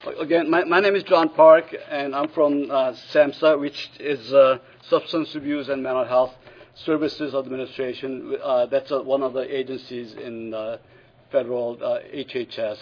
Again, my name is John Park, and I'm from SAMHSA, which is Substance Abuse and Mental Health Services Administration. That's one of the agencies in federal HHS.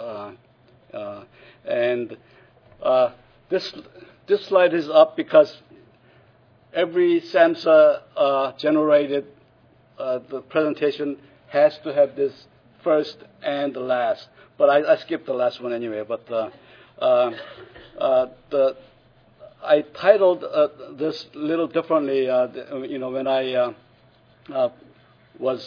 This slide is up because every SAMHSA generated the presentation has to have this first and the last. But I skipped the last one anyway. But I titled this a little differently. When I was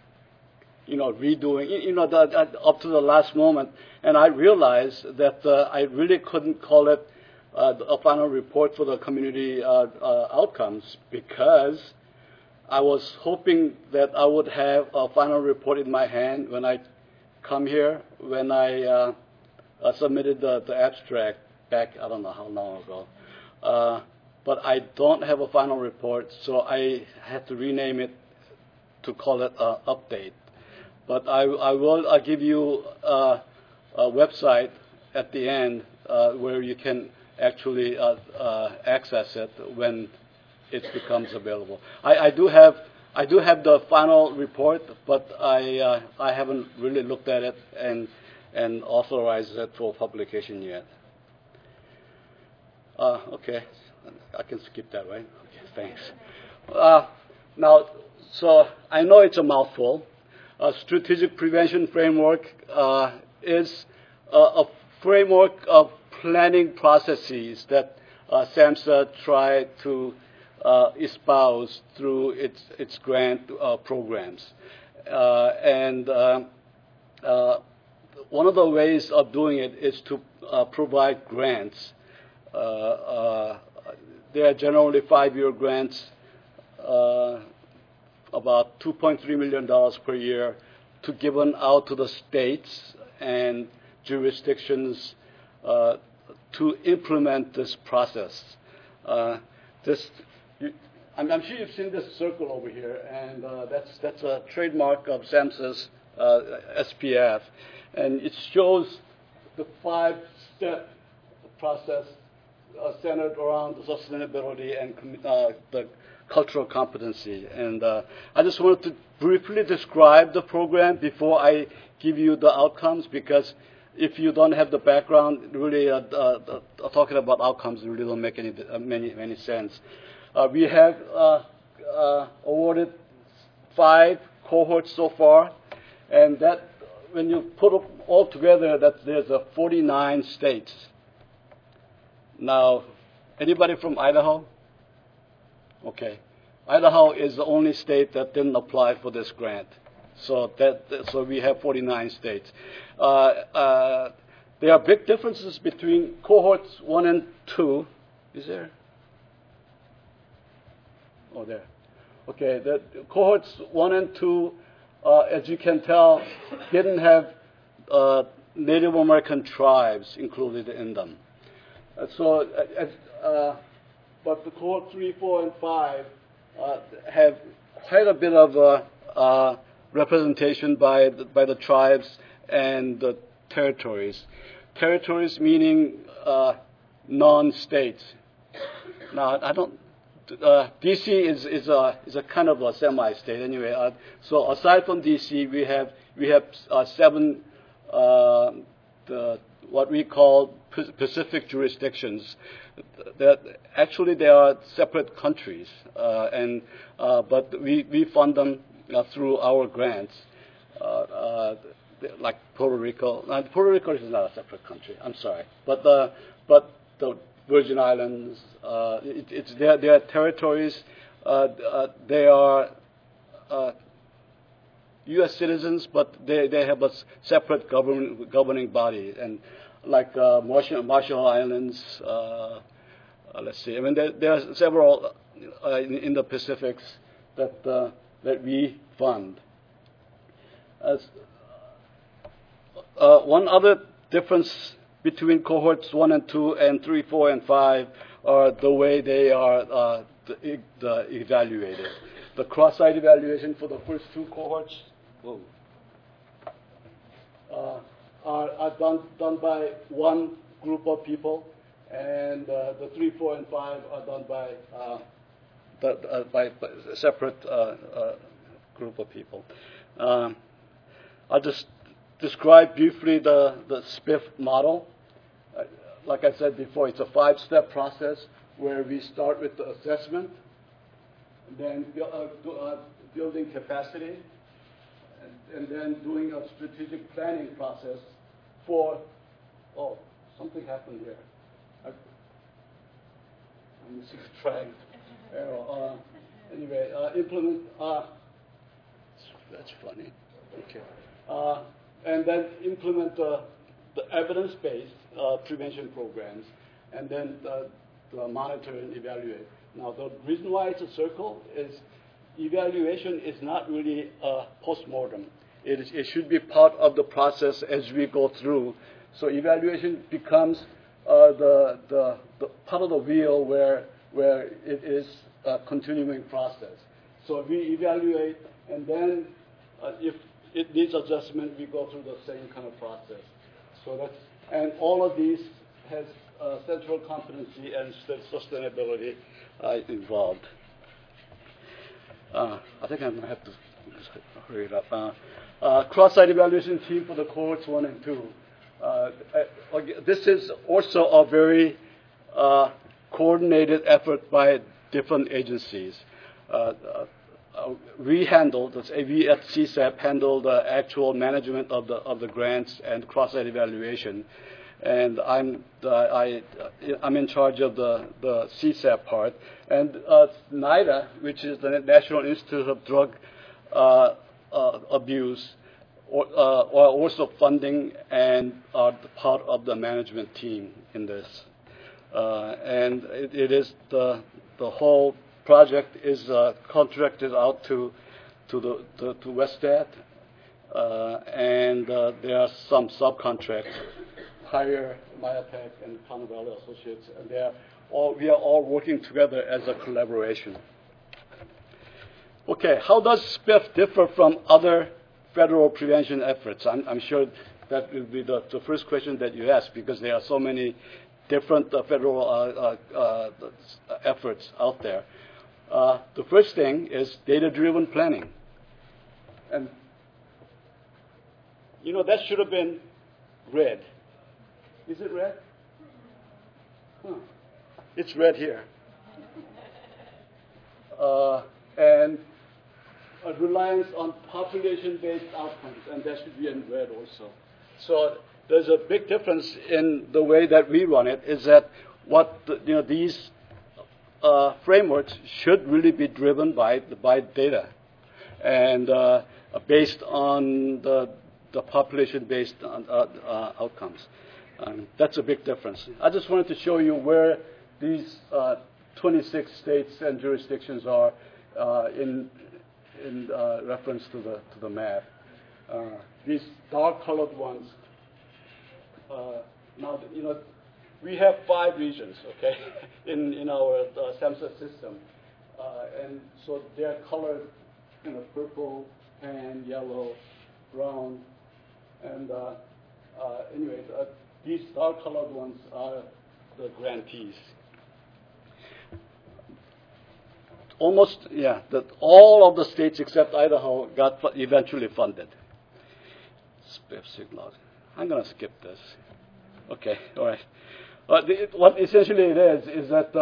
redoing, up to the last moment, and I realized that I really couldn't call it a final report for the community outcomes, because I was hoping that I would have a final report in my hand when I come here, when I submitted the abstract back, I don't know how long ago. But I don't have a final report, so I had to rename it to call it an update. But I'll give you a website at the end where you can actually access it when it becomes available. I do have the final report, but I haven't really looked at it and authorized it for publication yet. Okay, I can skip that, right? Okay, thanks. Now, so I know it's a mouthful. A strategic prevention framework is a framework of planning processes that SAMHSA tried to espouse through its grant programs. One of the ways of doing it is to provide grants. They are generally 5-year grants, about $2.3 million per year, to given out to the states and jurisdictions to implement this process. I'm sure you've seen this circle over here, and that's a trademark of SAMHSA's SPF, and it shows the 5-step process centered around the sustainability and the cultural competency. And I just wanted to briefly describe the program before I give you the outcomes, because if you don't have the background, really talking about outcomes really don't make any sense. We have awarded 5 cohorts so far, and that when you put it all together, there's 49 states. Now, anybody from Idaho? Okay. Idaho is the only state that didn't apply for this grant. So we have 49 states. There are big differences between cohorts 1 and 2. Is there? Oh, there. Okay. The cohorts 1 and 2, as you can tell, didn't have Native American tribes included in them. But the cohort 3, 4, and 5 have quite a bit of representation by the tribes and the territories. Territories meaning non-states. Now, I don't. DC is a kind of a semi-state anyway. So aside from DC, we have 7 what we call Pacific jurisdictions. That actually they are separate countries, but we fund them through our grants, like Puerto Rico. Puerto Rico is not a separate country. I'm sorry, but the Virgin Islands, they are territories. They are U.S. citizens, but they have a separate governing body, and like Marshall Islands. Let's see. I mean, there are several in the Pacifics that we fund. One other difference between cohorts 1 and 2 and 3, 4, and 5 are the way they are evaluated. The cross-site evaluation for the first 2 cohorts are done by one group of people, and the 3, 4, and 5 are done by by a separate group of people. I'll just describe briefly the SPIF model. Like I said before, it's a 5-step process where we start with the assessment, then building capacity, and then doing a strategic planning process for, oh, something happened here. I'm missing a track. Anyway, implement, that's funny. Okay. And then implement the evidence-based prevention programs, and then monitor and evaluate. Now, the reason why it's a circle is evaluation is not really a post-mortem. It should be part of the process as we go through. So evaluation becomes the part of the wheel where it is a continuing process. So we evaluate, and then if it needs adjustment, we go through the same kind of process. So and all of these has central competency and sustainability involved. I think I'm going to have to hurry it up. Cross-site evaluation team for the cohorts 1 and 2. This is also a very coordinated effort by different agencies. We at CSAP handle the actual management of the grants and cross-site evaluation, and I'm in charge of the CSAP part. And NIDA, which is the National Institute of Drug Abuse, are also funding and are part of the management team in this. And it is the whole project is contracted out to Westat, and there are some subcontracts, Hire, Myatech, and Connor Valley Associates, and we are all working together as a collaboration. Okay, how does SPIF differ from other federal prevention efforts? I'm sure that will be the first question that you ask, because there are so many different federal efforts out there. The first thing is data-driven planning. And, that should have been red. Is it red? Huh. It's red here. And a reliance on population-based outcomes, and that should be in red also. So there's a big difference in the way that we run it, is that these frameworks should really be driven by data and based on the population-based outcomes. That's a big difference. I just wanted to show you where these 26 states and jurisdictions are in reference to the map. These dark-colored ones. Now, we have 5 regions, okay, in our SAMHSA system, and so they're colored, purple, tan, yellow, brown, and anyway, these dark-colored ones are the grantees. All of the states except Idaho got eventually funded. SPIF signal. I'm going to skip this. Okay, all right. What essentially it is that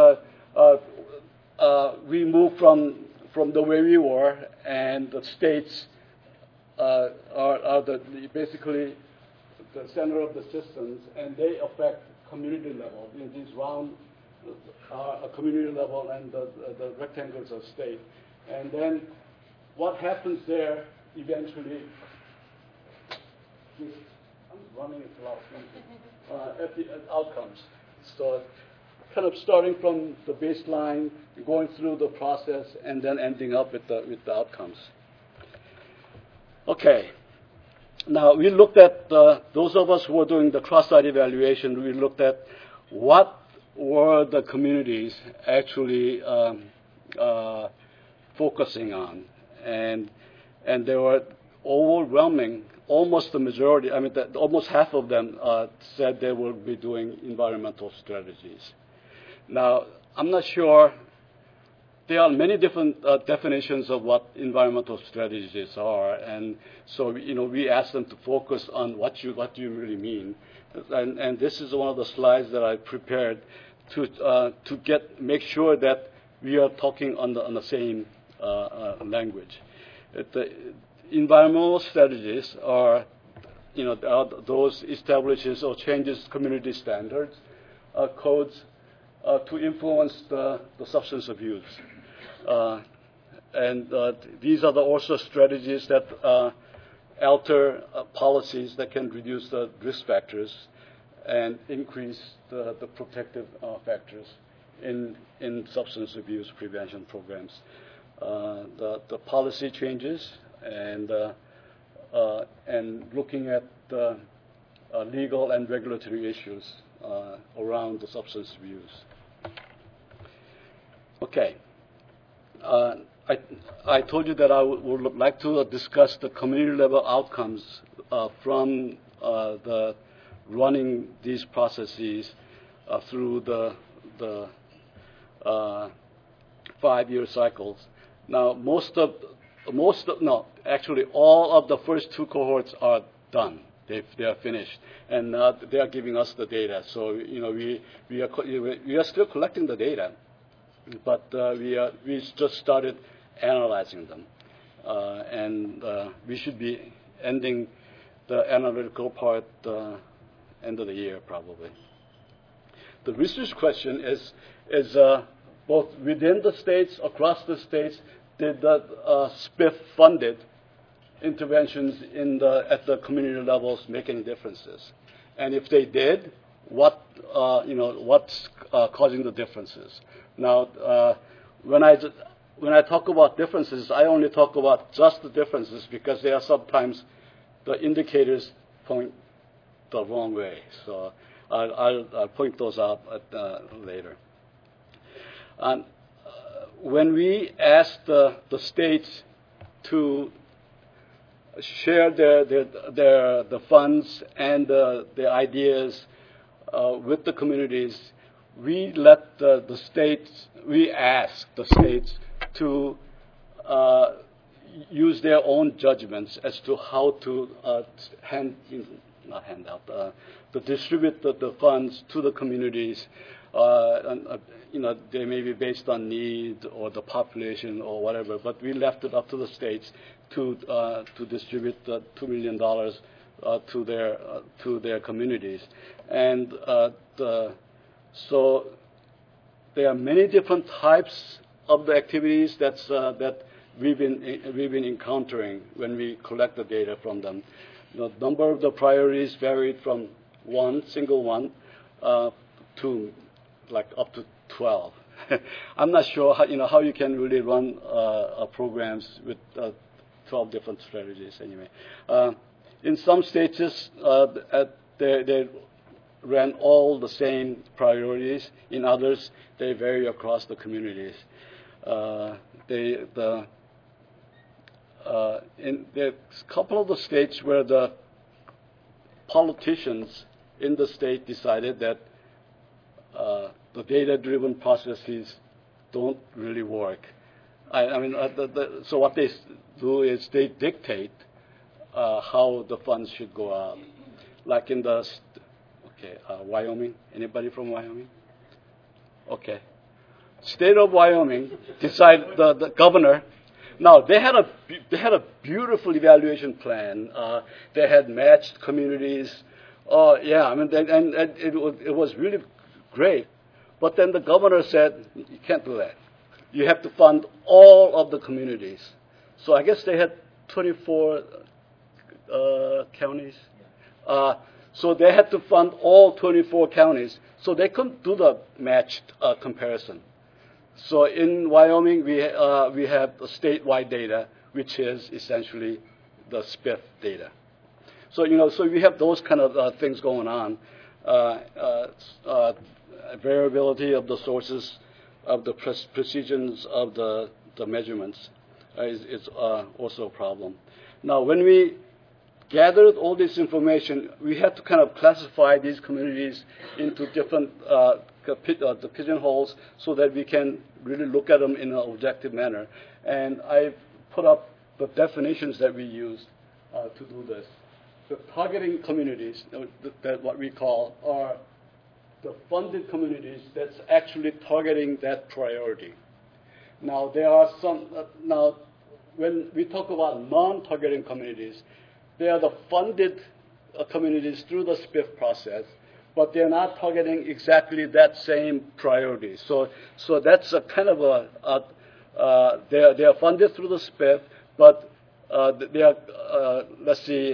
we move from the way we were, and the states are basically the center of the systems, and they affect community level. These round are a community level, and the rectangles are state. And then what happens there eventually is, I'm running it loud, at the outcomes. So kind of starting from the baseline, going through the process, and then ending up with the outcomes. Okay. Now, we looked at, those of us who were doing the cross-site evaluation, we looked at what were the communities actually focusing on. And there were overwhelming, almost the majority, I mean, almost half of them said they will be doing environmental strategies. Now, I'm not sure. There are many different definitions of what environmental strategies are, and so we asked them to focus on what do you really mean, and this is one of the slides that I prepared to make sure that we are talking on the same language. The environmental strategies are those establishes or changes community standards, codes to influence the substance abuse. And these are also strategies that alter policies that can reduce the risk factors and increase the protective factors in substance abuse prevention programs. The policy changes and looking at the legal and regulatory issues around the substance abuse. Okay. I told you that I would like to discuss the community level outcomes from the running these processes through the 5-year cycles. Now, actually, all of the first 2 cohorts are done. They are finished, and they are giving us the data. So we are still collecting the data, but we just started analyzing them, and we should be ending the analytical part end of the year probably. The research question is both within the states, across the states, did the SPIF funded interventions at the community levels make any differences? And if they did, what's causing the differences? Now, when I talk about differences, I only talk about just the differences because there are sometimes the indicators point the wrong way. So I'll point those out later. And when we asked the states to share the funds and the ideas with the communities, we asked the states to use their own judgments as to how to distribute the funds to the communities. They may be based on need or the population or whatever, but we left it up to the states to distribute the $2 million to their communities, and so there are many different types of the activities that we've been encountering when we collect the data from them. The number of the priorities varied from single one to like up to 12. I'm not sure how you can really run programs with 12 different strategies anyway. In some states, they ran all the same priorities. In others, they vary across the communities. In a couple of the states where the politicians in the state decided that the data-driven processes don't really work. So what they do is they dictate how the funds should go out. Like in Wyoming. Anybody from Wyoming? Okay. State of Wyoming decided the governor. Now they had a beautiful evaluation plan. They had matched communities. It was really great. But then the governor said, you can't do that. You have to fund all of the communities. So I guess they had 24 counties. So they had to fund all 24 counties. So they couldn't do the matched comparison. So in Wyoming, we have the statewide data, which is essentially the SPIF data. So so we have those kind of things going on. Variability of the sources of the precisions of the measurements is also a problem. Now, when we gathered all this information, we had to kind of classify these communities into different the pigeonholes so that we can really look at them in an objective manner. And I put up the definitions that we used to do this. The targeting communities, that what we call, are the funded communities that's actually targeting that priority. Now, there are some, now, when we talk about non-targeting communities, they are the funded communities through the SPIF process, but they're not targeting exactly that same priority. So that's a kind of they are funded through the SPIF, but they are, let's see,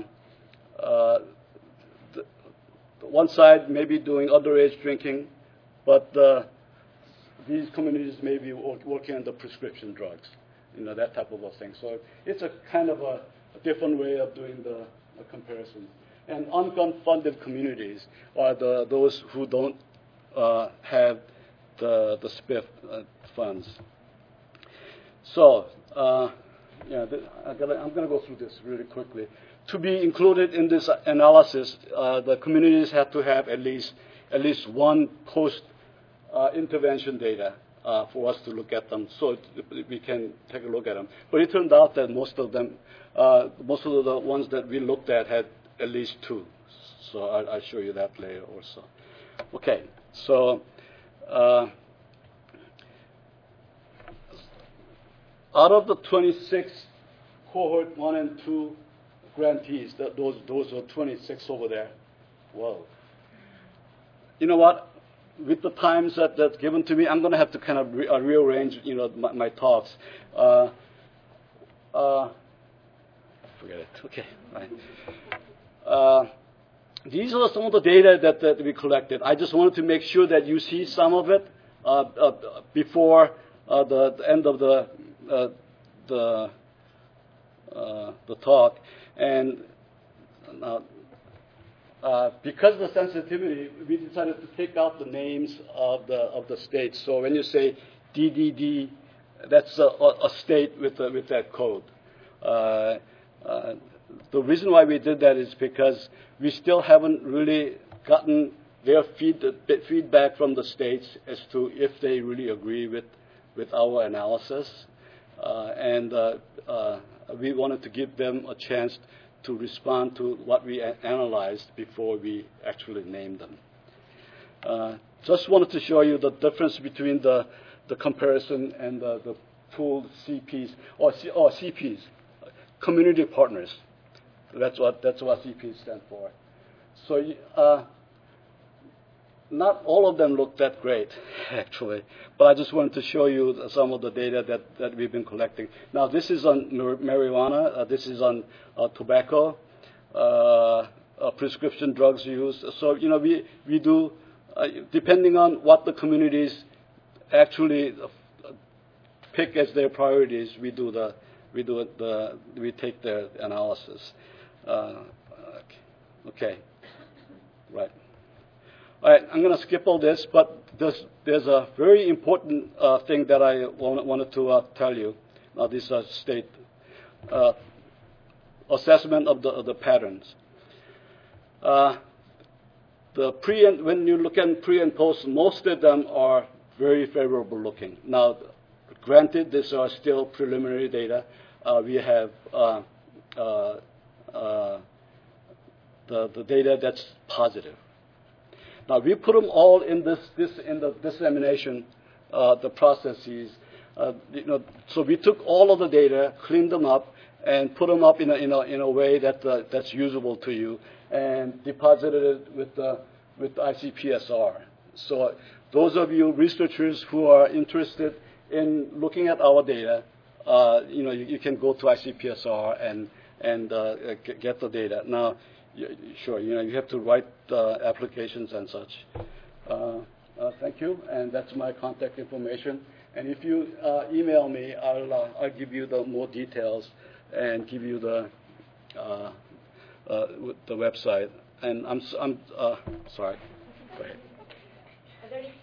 one side may be doing underage drinking, but these communities may be working on the prescription drugs, that type of a thing. So it's a kind of a different way of doing the comparison. And unfunded communities are those who don't have the SPIF funds. So, I'm going to go through this really quickly. To be included in this analysis, the communities have to have at least one post-intervention data for us to look at them, so we can take a look at them. But it turned out that most of the ones that we looked at had at least two. So I'll show you that later also. Okay, so out of the 26 cohort 1 and 2 grantees, those are 26 over there. Whoa. You know what? With the times that's given to me, I'm going to have to kind of rearrange, my talks. Forget it. Okay, right. These are some of the data that we collected. I just wanted to make sure that you see some of it before the end of the talk. And because of the sensitivity, we decided to take out the names of the states. So when you say DDD, that's a state with that code. The reason why we did that is because we still haven't really gotten their feedback from the states as to if they really agree with our analysis. And we wanted to give them a chance to respond to what we analyzed before we actually named them. Just wanted to show you the difference between the comparison and the pooled CPs or CPs, community partners. That's what CPs stand for. So not all of them look that great, actually. But I just wanted to show you some of the data that we've been collecting. Now, this is on marijuana. This is on tobacco, prescription drugs used. So, we do, depending on what the communities actually pick as their priorities, we take their analysis. Okay, right. All right, I'm going to skip all this, but there's a very important thing that I wanted to tell you. This state assessment of the patterns. When you look at pre and post, most of them are very favorable looking. Now, granted, these are still preliminary data. We have the data that's positive. Now, we put them all in the dissemination, the processes. So we took all of the data, cleaned them up, and put them up in a way that's usable to you, and deposited it with ICPSR. So those of you researchers who are interested in looking at our data, you can go to ICPSR and get the data. Now, sure, you have to write applications and such. Thank you, and that's my contact information. And if you email me, I'll give you the more details and give you the website. And I'm sorry. Go ahead. Are there any